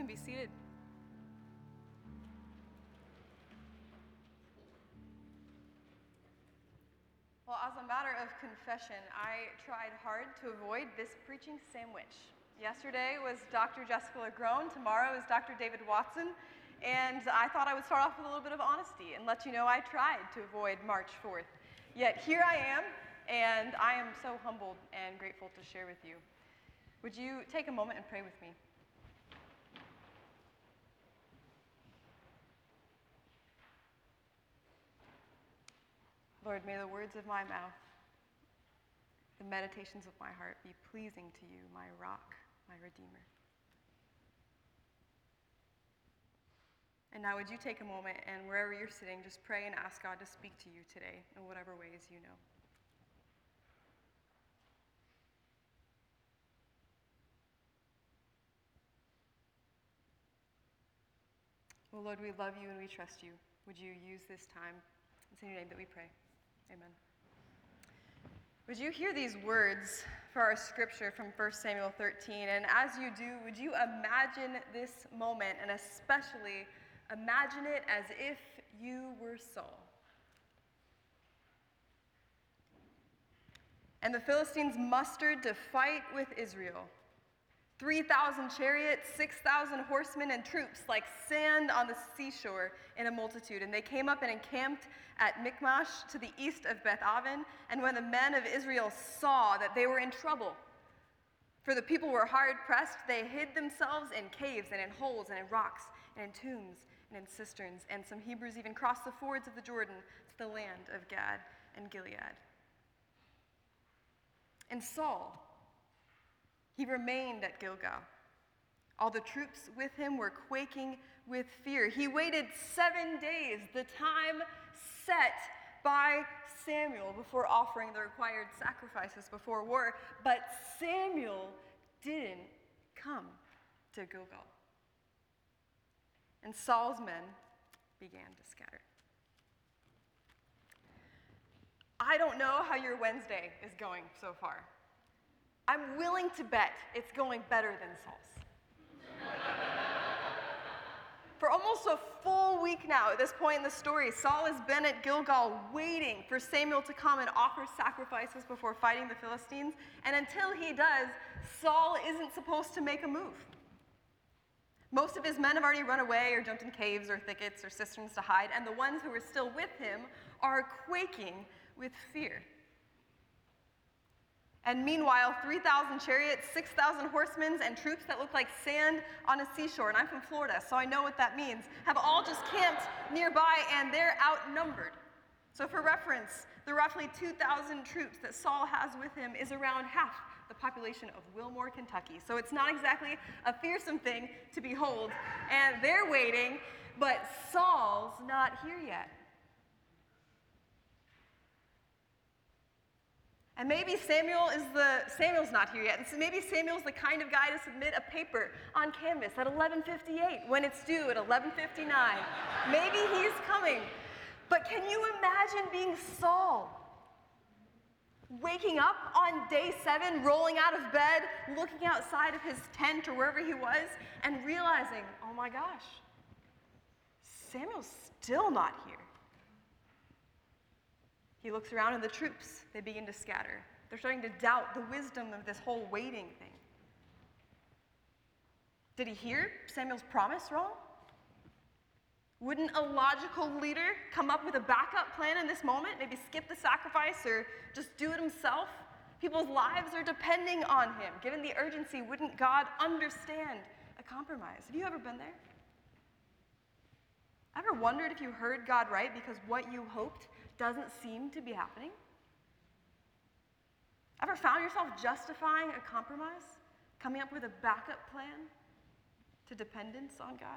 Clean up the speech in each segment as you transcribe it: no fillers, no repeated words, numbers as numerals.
can be seated. Well, as a matter of confession, I tried hard to avoid this preaching sandwich. Yesterday was Dr. Jessica Lagrone, tomorrow is Dr. David Watson, and I thought I would start off with a little bit of honesty and let you know I tried to avoid March 4th. Yet here I am, and I am so humbled and grateful to share with you. Would you take a moment and pray with me? Lord, may the words of my mouth, the meditations of my heart be pleasing to you, my rock, my redeemer. And now would you take a moment and wherever you're sitting, just pray and ask God to speak to you today in whatever ways you know. Well, Lord, we love you and we trust you. Would you use this time? It's in your name that we pray. Amen. Would you hear these words for our scripture from 1 Samuel 13? And as you do, would you imagine this moment, and especially imagine it as if you were Saul? And the Philistines mustered to fight with Israel. 3,000 chariots, 6,000 horsemen, and troops like sand on the seashore in a multitude. And they came up and encamped at Michmash to the east of Beth-aven. And when the men of Israel saw that they were in trouble, for the people were hard pressed, they hid themselves in caves and in holes and in rocks and in tombs and in cisterns. And some Hebrews even crossed the fords of the Jordan to the land of Gad and Gilead. And Saul, he remained at Gilgal. All the troops with him were quaking with fear. He waited 7 days, the time set by Samuel, before offering the required sacrifices before war. But Samuel didn't come to Gilgal. And Saul's men began to scatter. I don't know how your Wednesday is going so far. I'm willing to bet it's going better than Saul's. For almost a full week now, at this point in the story, Saul has been at Gilgal waiting for Samuel to come and offer sacrifices before fighting the Philistines. And until he does, Saul isn't supposed to make a move. Most of his men have already run away or jumped in caves or thickets or cisterns to hide, and the ones who are still with him are quaking with fear. And meanwhile, 3,000 chariots, 6,000 horsemen, and troops that look like sand on a seashore, and I'm from Florida, so I know what that means, have all just camped nearby, and they're outnumbered. So for reference, the roughly 2,000 troops that Saul has with him is around half the population of Wilmore, Kentucky. So it's not exactly a fearsome thing to behold, and they're waiting, but Saul's not here yet. And maybe Samuel's not here yet. And so maybe Samuel's the kind of guy to submit a paper on Canvas at 11:58 when it's due at 11:59. Maybe he's coming. But can you imagine being Saul? Waking up on day 7, rolling out of bed, looking outside of his tent or wherever he was, and realizing, oh my gosh, Samuel's still not here. He looks around and the troops, they begin to scatter. They're starting to doubt the wisdom of this whole waiting thing. Did he hear Samuel's promise wrong? Wouldn't a logical leader come up with a backup plan in this moment? Maybe skip the sacrifice or just do it himself? People's lives are depending on him. Given the urgency, wouldn't God understand a compromise? Have you ever been there? Ever wondered if you heard God right because what you hoped doesn't seem to be happening? Ever found yourself justifying a compromise, coming up with a backup plan to dependence on God?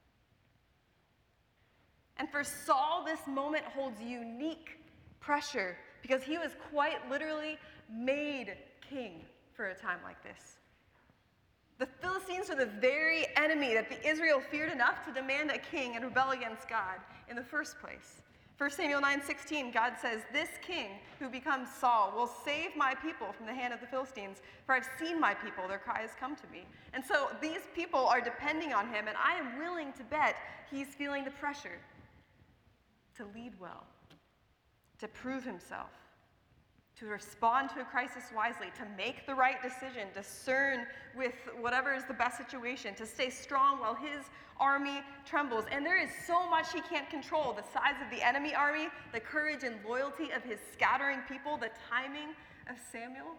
And for Saul, this moment holds unique pressure because he was quite literally made king for a time like this. The Philistines are the very enemy that the Israel feared enough to demand a king and rebel against God in the first place. 1 Samuel 9:16, God says, "This king who becomes Saul will save my people from the hand of the Philistines, for I've seen my people, their cry has come to me." And so these people are depending on him, and I am willing to bet he's feeling the pressure to lead well, to prove himself, to respond to a crisis wisely, to make the right decision, discern with whatever is the best situation, to stay strong while his army trembles. And there is so much he can't control: the size of the enemy army, the courage and loyalty of his scattering people, the timing of Samuel.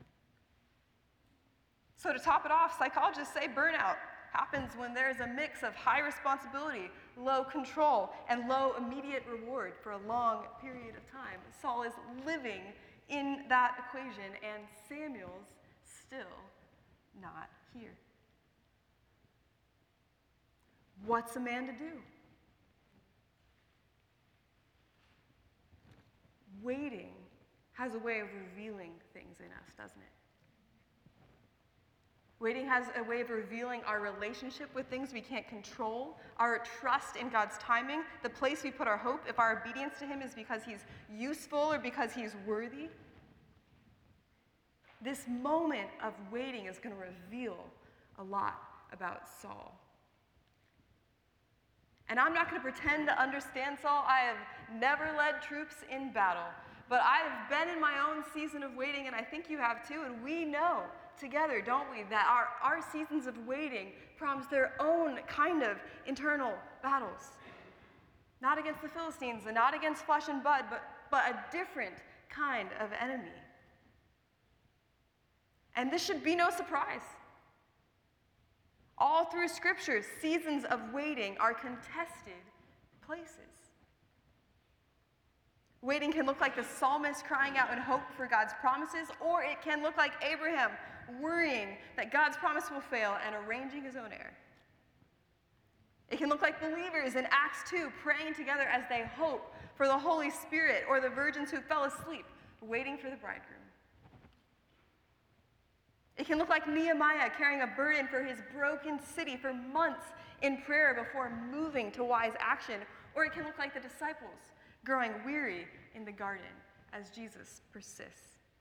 So to top it off, psychologists say burnout happens when there's a mix of high responsibility, low control, and low immediate reward for a long period of time. Saul is living in that equation, and Samuel's still not here. What's a man to do? Waiting has a way of revealing things in us, doesn't it? Waiting has a way of revealing our relationship with things we can't control, our trust in God's timing, the place we put our hope, if our obedience to him is because he's useful or because he's worthy. This moment of waiting is going to reveal a lot about Saul. And I'm not going to pretend to understand Saul. I have never led troops in battle, but I have been in my own season of waiting, and I think you have too, and we know together, don't we, that our seasons of waiting promise their own kind of internal battles. Not against the Philistines and not against flesh and blood, but a different kind of enemy. And this should be no surprise. All through Scripture, seasons of waiting are contested places. Waiting can look like the psalmist crying out in hope for God's promises, or it can look like Abraham worrying that God's promise will fail and arranging his own heir. It can look like believers in Acts 2 praying together as they hope for the Holy Spirit, or the virgins who fell asleep waiting for the bridegroom. It can look like Nehemiah carrying a burden for his broken city for months in prayer before moving to wise action, or it can look like the disciples growing weary in the garden as Jesus persists.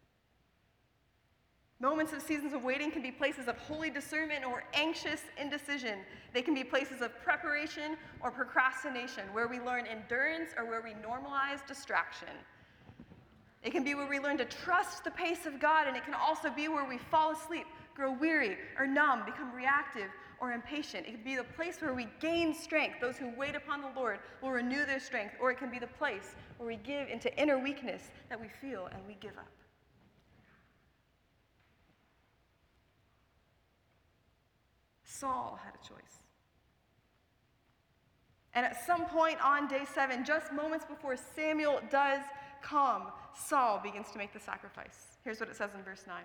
Moments of seasons of waiting can be places of holy discernment or anxious indecision. They can be places of preparation or procrastination, where we learn endurance or where we normalize distraction. It can be where we learn to trust the pace of God, and it can also be where we fall asleep, grow weary or numb, become reactive or impatient. It can be the place where we gain strength. Those who wait upon the Lord will renew their strength, or it can be the place where we give into inner weakness that we feel and we give up. Saul had a choice. And at some point on day 7, just moments before Samuel does come, Saul begins to make the sacrifice. Here's what it says in verse 9.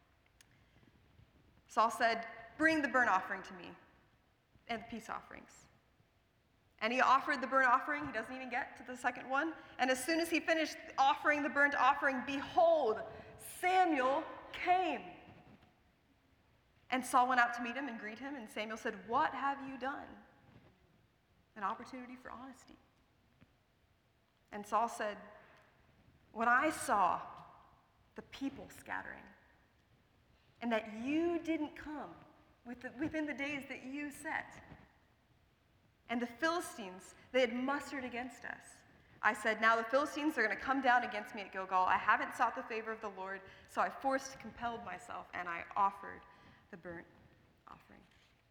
Saul said, "Bring the burnt offering to me and the peace offerings." And he offered the burnt offering. He doesn't even get to the second one. And as soon as he finished offering the burnt offering, behold, Samuel came. And Saul went out to meet him and greet him, and Samuel said, "What have you done?" An opportunity for honesty. And Saul said, "When I saw the people scattering, and that you didn't come within the days that you set, and the Philistines, they had mustered against us, I said, now the Philistines are going to come down against me at Gilgal. I haven't sought the favor of the Lord, so I compelled myself, and I offered the burnt offering."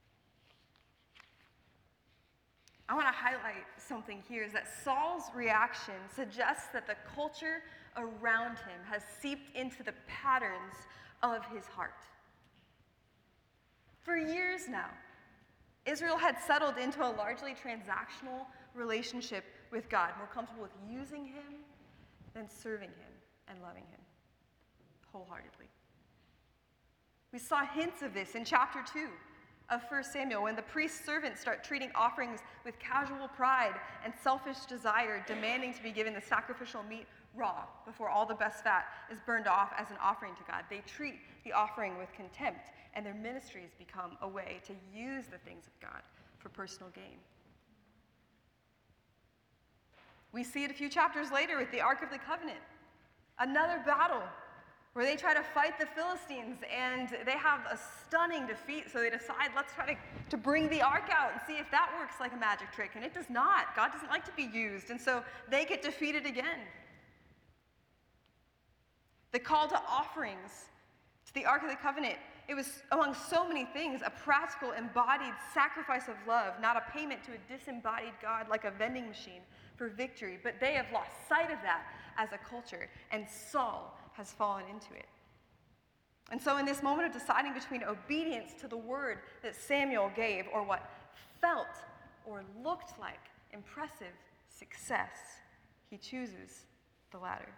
I want to highlight something here, is that Saul's reaction suggests that the culture around him has seeped into the patterns of his heart. For years now, Israel had settled into a largely transactional relationship with God, more comfortable with using him than serving him and loving him wholeheartedly. We saw hints of this in chapter 2 of 1 Samuel, when the priest's servants start treating offerings with casual pride and selfish desire, demanding to be given the sacrificial meat raw before all the best fat is burned off as an offering to God. They treat the offering with contempt, and their ministries become a way to use the things of God for personal gain. We see it a few chapters later with the Ark of the Covenant. Another battle where they try to fight the Philistines, and they have a stunning defeat, so they decide, let's try to bring the ark out and see if that works like a magic trick, and it does not. God doesn't like to be used, and so they get defeated again. The call to offerings to the Ark of the Covenant, it was, among so many things, a practical, embodied sacrifice of love, not a payment to a disembodied God like a vending machine for victory, but they have lost sight of that as a culture, and Saul has fallen into it. And so in this moment of deciding between obedience to the word that Samuel gave, or what felt or looked like impressive success, he chooses the latter.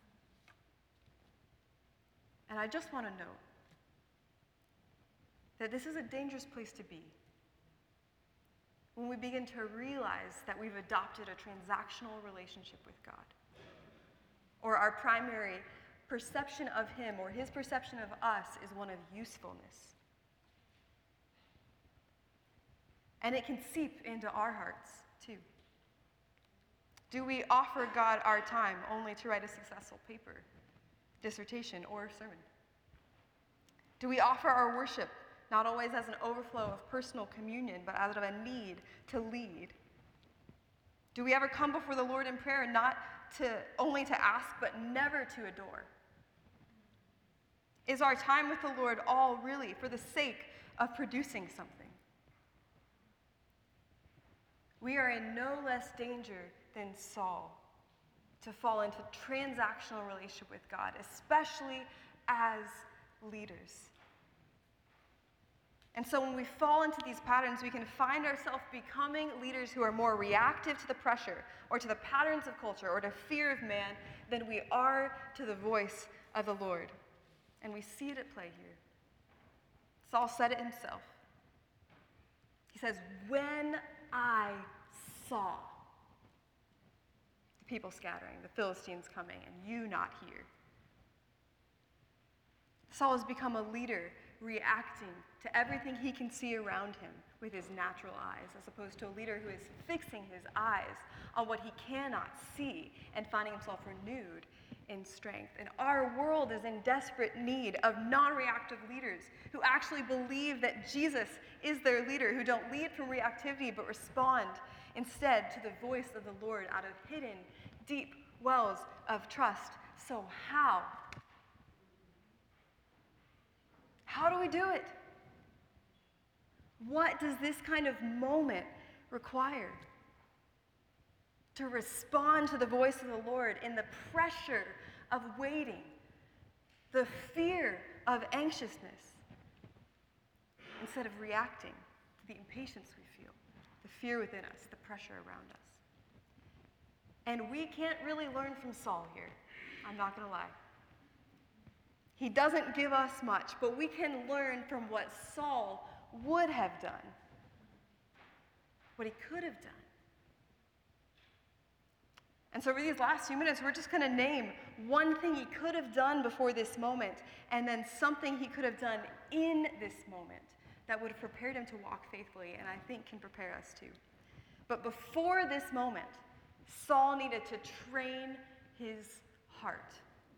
And I just want to note that this is a dangerous place to be when we begin to realize that we've adopted a transactional relationship with God, or our primary perception of him or his perception of us is one of usefulness. And it can seep into our hearts too. Do we offer God our time only to write a successful paper, dissertation, or sermon? Do we offer our worship not always as an overflow of personal communion, but out of a need to lead? Do we ever come before the Lord in prayer not only to ask, but never to adore? Is our time with the Lord all really for the sake of producing something? We are in no less danger than Saul to fall into transactional relationship with God, especially as leaders. And so when we fall into these patterns, we can find ourselves becoming leaders who are more reactive to the pressure or to the patterns of culture or to fear of man than we are to the voice of the Lord. And we see it at play here. Saul said it himself. He says, when I saw the people scattering, the Philistines coming, and you not here. Saul has become a leader reacting to everything he can see around him with his natural eyes, as opposed to a leader who is fixing his eyes on what he cannot see and finding himself renewed in strength. And our world is in desperate need of non-reactive leaders who actually believe that Jesus is their leader, who don't lead from reactivity but respond instead to the voice of the Lord out of hidden, deep wells of trust. So how? How do we do it? What does this kind of moment require? To respond to the voice of the Lord in the pressure of waiting, the fear of anxiousness, instead of reacting to the impatience we feel, the fear within us, the pressure around us. And we can't really learn from Saul here. I'm not going to lie. He doesn't give us much, but we can learn from what Saul would have done, what he could have done. And so for these last few minutes, we're just going to name one thing he could have done before this moment, and then something he could have done in this moment that would have prepared him to walk faithfully, and I think can prepare us too. But before this moment, Saul needed to train his heart.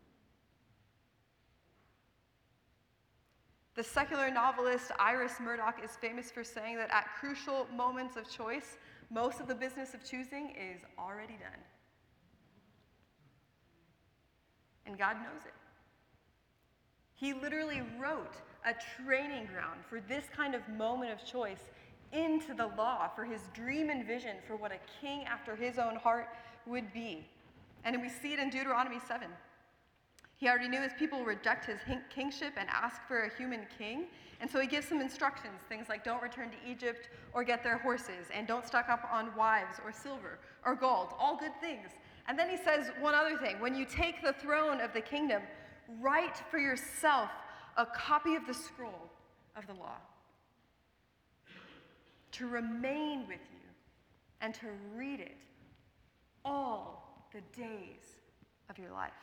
The secular novelist Iris Murdoch is famous for saying that at crucial moments of choice, most of the business of choosing is already done. And God knows it. He literally wrote a training ground for this kind of moment of choice into the law for his dream and vision for what a king after his own heart would be. And we see it in Deuteronomy 7. He already knew his people would reject his kingship and ask for a human king. And so he gives some instructions, things like don't return to Egypt or get their horses, and don't stock up on wives or silver or gold, all good things. And then he says one other thing. When you take the throne of the kingdom, write for yourself a copy of the scroll of the law to remain with you and to read it all the days of your life.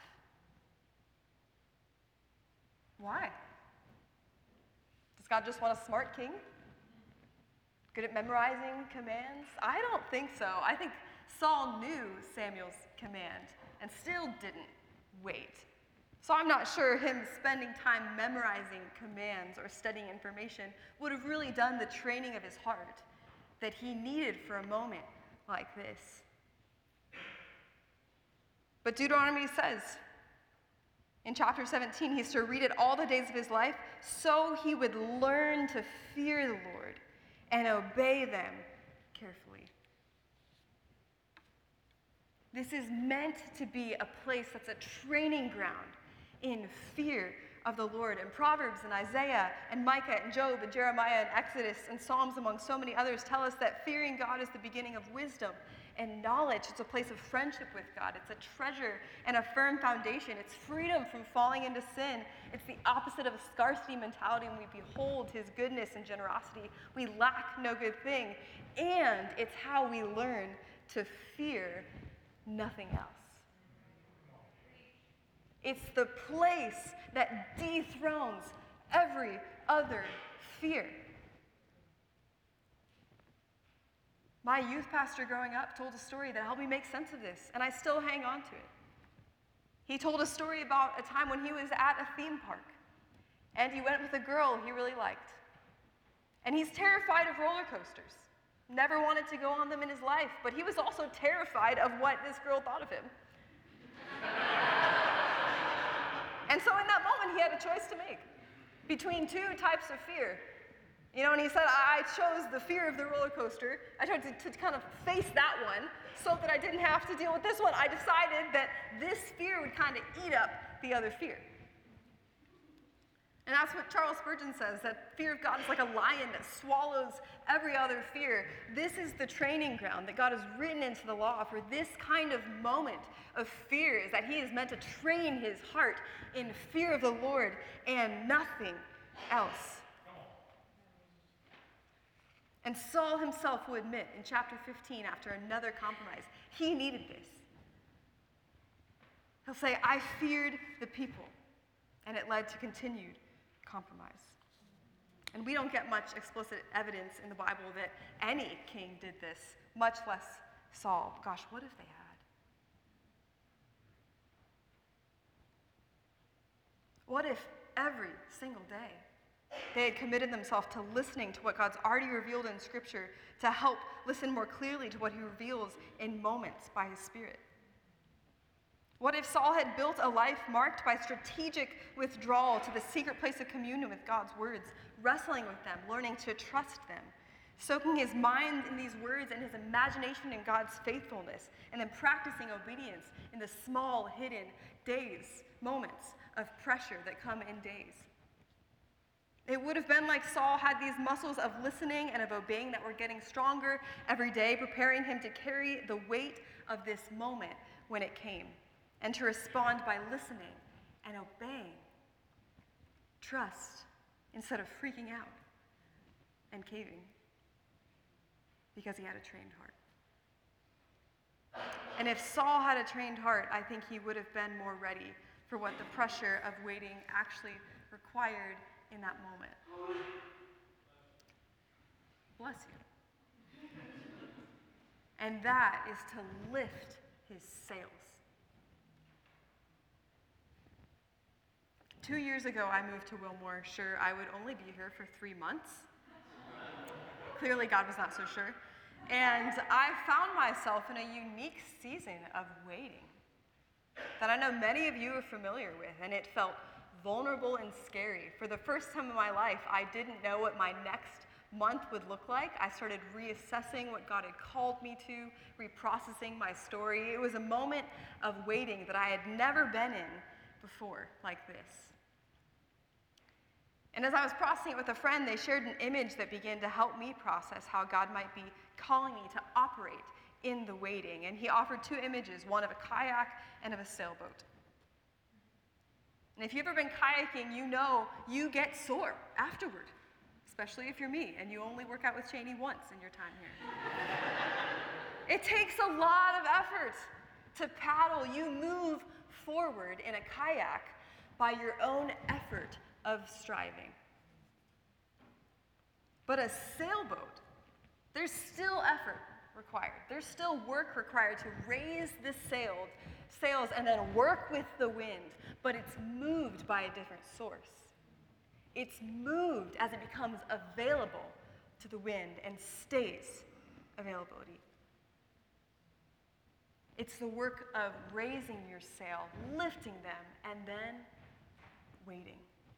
Why? Does God just want a smart king? Good at memorizing commands? I don't think so. I think Saul knew Samuel's command and still didn't wait. So I'm not sure him spending time memorizing commands or studying information would have really done the training of his heart that he needed for a moment like this. But Deuteronomy says in chapter 17, he's to read it all the days of his life so he would learn to fear the Lord and obey them carefully. This is meant to be a place that's a training ground in fear of the Lord. And Proverbs and Isaiah and Micah and Job and Jeremiah and Exodus and Psalms, among so many others, tell us that fearing God is the beginning of wisdom and knowledge. It's a place of friendship with God. It's a treasure and a firm foundation. It's freedom from falling into sin. It's the opposite of a scarcity mentality when we behold his goodness and generosity. We lack no good thing. And it's how we learn to fear nothing else. It's the place that dethrones every other fear. My youth pastor growing up told a story that helped me make sense of this, and I still hang on to it. He told a story about a time when he was at a theme park, and he went with a girl he really liked. And he's terrified of roller coasters. Never wanted to go on them in his life, but he was also terrified of what this girl thought of him. And so in that moment, he had a choice to make between two types of fear. You know, and he said, I chose the fear of the roller coaster. I tried to kind of face that one so that I didn't have to deal with this one. I decided that this fear would kind of eat up the other fear. And that's what Charles Spurgeon says, that fear of God is like a lion that swallows every other fear. This is the training ground that God has written into the law for this kind of moment of fear, is that he is meant to train his heart in fear of the Lord and nothing else. And Saul himself will admit in chapter 15, after another compromise, he needed this. He'll say, I feared the people, and it led to continued compromise. And we don't get much explicit evidence in the Bible that any king did this, much less Saul. Gosh, what if they had? What if every single day they had committed themselves to listening to what God's already revealed in Scripture to help listen more clearly to what he reveals in moments by his Spirit? What if Saul had built a life marked by strategic withdrawal to the secret place of communion with God's words, wrestling with them, learning to trust them, soaking his mind in these words and his imagination in God's faithfulness, and then practicing obedience in the small, hidden days, moments of pressure that come in days? It would have been like Saul had these muscles of listening and of obeying that were getting stronger every day, preparing him to carry the weight of this moment when it came, and to respond by listening and obeying. Trust instead of freaking out and caving, because he had a trained heart. And if Saul had a trained heart, I think he would have been more ready for what the pressure of waiting actually required in that moment. Bless you. And that is to lift his sails. 2 years ago, I moved to Wilmore. Sure, I would only be here for 3 months. Clearly, God was not so sure. And I found myself in a unique season of waiting that I know many of you are familiar with, and it felt vulnerable and scary. For the first time in my life, I didn't know what my next month would look like. I started reassessing what God had called me to, reprocessing my story. It was a moment of waiting that I had never been in before like this. And as I was processing it with a friend, they shared an image that began to help me process how God might be calling me to operate in the waiting. And he offered 2 images, one of a kayak and of a sailboat. And if you've ever been kayaking, you know you get sore afterward, especially if you're me and you only work out with Cheney once in your time here. It takes a lot of effort to paddle. You move forward in a kayak by your own effort of striving. But a sailboat, there's still effort required. There's still work required to raise the sails and then work with the wind, but it's moved by a different source. It's moved as it becomes available to the wind and stays availability. It's the work of raising your sail, lifting them, and then waiting.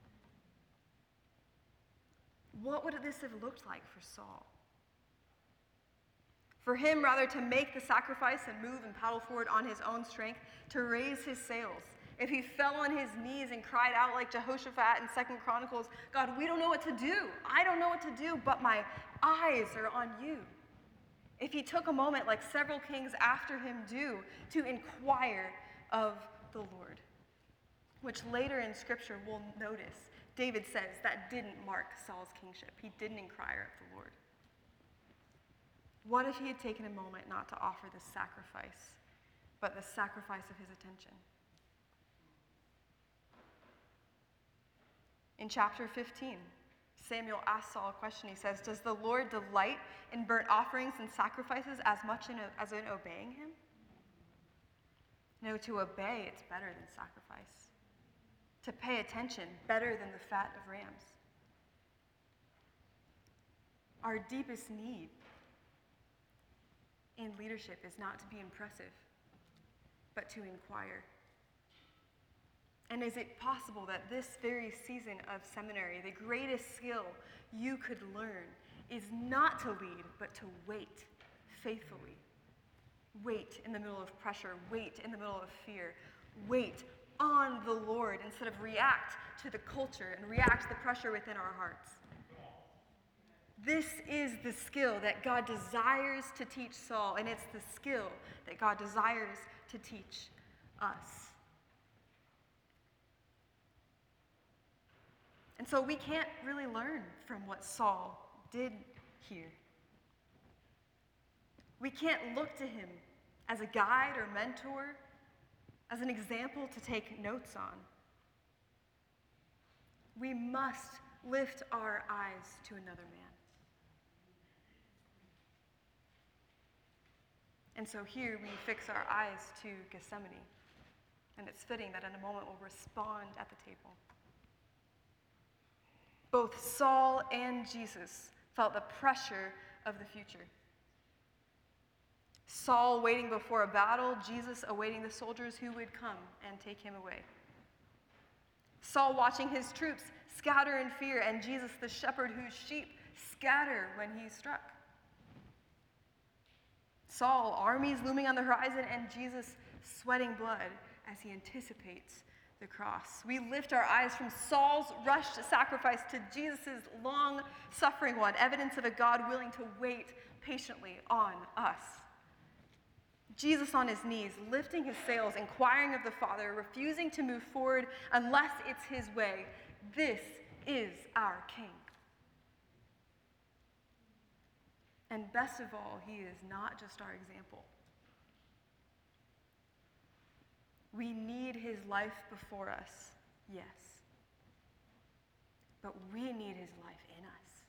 What would this have looked like for Saul? For him, rather, to make the sacrifice and move and paddle forward on his own strength, to raise his sails. If he fell on his knees and cried out like Jehoshaphat in 2 Chronicles, God, we don't know what to do. I don't know what to do, but my eyes are on you. If he took a moment, like several kings after him do, to inquire of the Lord, which later in Scripture we'll notice, David says that didn't mark Saul's kingship. He didn't inquire of the Lord. What if he had taken a moment not to offer this sacrifice, but the sacrifice of his attention? In chapter 15, Samuel asks Saul a question. He says, does the Lord delight in burnt offerings and sacrifices as much as in obeying him? No, to obey, it's better than sacrifice. To pay attention, better than the fat of rams. Our deepest need in leadership is not to be impressive, but to inquire. And is it possible that this very season of seminary, the greatest skill you could learn is not to lead, but to wait faithfully? Wait in the middle of pressure, wait in the middle of fear, wait on the Lord instead of react to the culture and react to the pressure within our hearts. This is the skill that God desires to teach Saul, and it's the skill that God desires to teach us. And so we can't really learn from what Saul did here. We can't look to him as a guide or mentor, as an example to take notes on. We must lift our eyes to another man. And so here we fix our eyes to Gethsemane, and it's fitting that in a moment we'll respond at the table. Both Saul and Jesus felt the pressure of the future. Saul waiting before a battle, Jesus awaiting the soldiers who would come and take him away. Saul watching his troops scatter in fear, and Jesus the shepherd whose sheep scatter when he struck. Saul, armies looming on the horizon, and Jesus sweating blood as he anticipates the cross. We lift our eyes from Saul's rush to sacrifice to Jesus' long-suffering one, evidence of a God willing to wait patiently on us. Jesus on his knees, lifting his sails, inquiring of the Father, refusing to move forward unless it's his way. This is our King. And best of all, he is not just our example. We need his life before us, yes. But we need his life in us.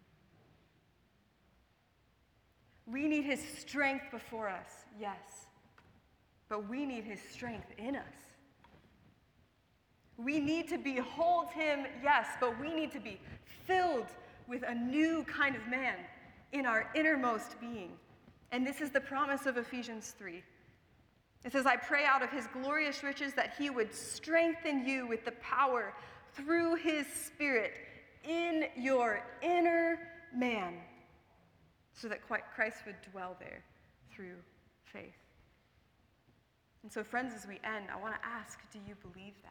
We need his strength before us, yes. But we need his strength in us. We need to behold him, yes, but we need to be filled with a new kind of man in our innermost being. And this is the promise of Ephesians 3. It says, I pray out of his glorious riches that he would strengthen you with the power through his Spirit in your inner man, so that Christ would dwell there through faith. And so, friends, as we end, I want to ask, do you believe that?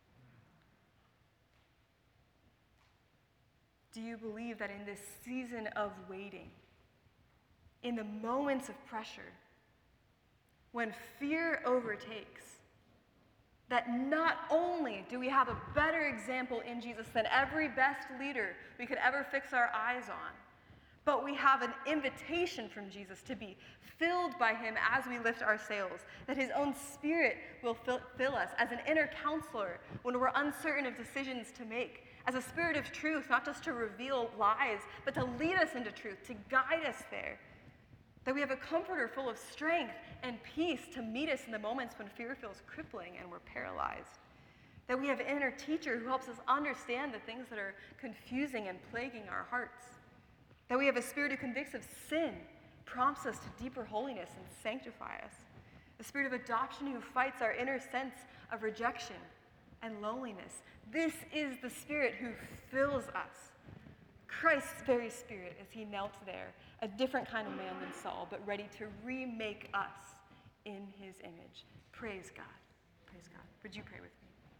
Do you believe that in this season of waiting, in the moments of pressure, when fear overtakes, that not only do we have a better example in Jesus than every best leader we could ever fix our eyes on, but we have an invitation from Jesus to be filled by him as we lift our sails, that his own Spirit will fill us as an inner counselor when we're uncertain of decisions to make, as a Spirit of truth, not just to reveal lies, but to lead us into truth, to guide us there. That we have a comforter full of strength and peace to meet us in the moments when fear feels crippling and we're paralyzed. That we have an inner teacher who helps us understand the things that are confusing and plaguing our hearts. That we have a Spirit who convicts of sin, prompts us to deeper holiness, and sanctify us. A Spirit of adoption who fights our inner sense of rejection and loneliness. This is the Spirit who fills us. Christ's very Spirit as he knelt there, a different kind of man than Saul, but ready to remake us in his image. Praise God. Praise God. Would you pray with me?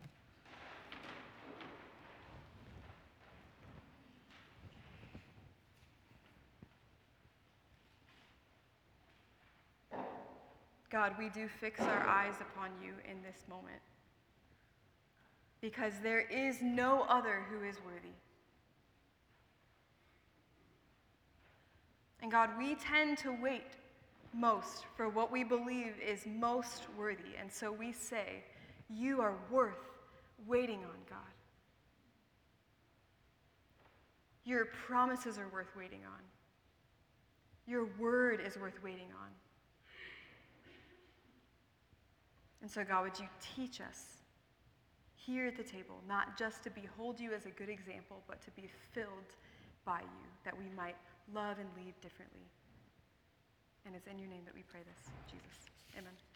God, we do fix our eyes upon you in this moment, because there is no other who is worthy. And God, we tend to wait most for what we believe is most worthy. And so we say, you are worth waiting on, God. Your promises are worth waiting on. Your word is worth waiting on. And so, God, would you teach us here at the table, not just to behold you as a good example, but to be filled by you, that we might love and lead differently. And it's in your name that we pray this, Jesus. Amen.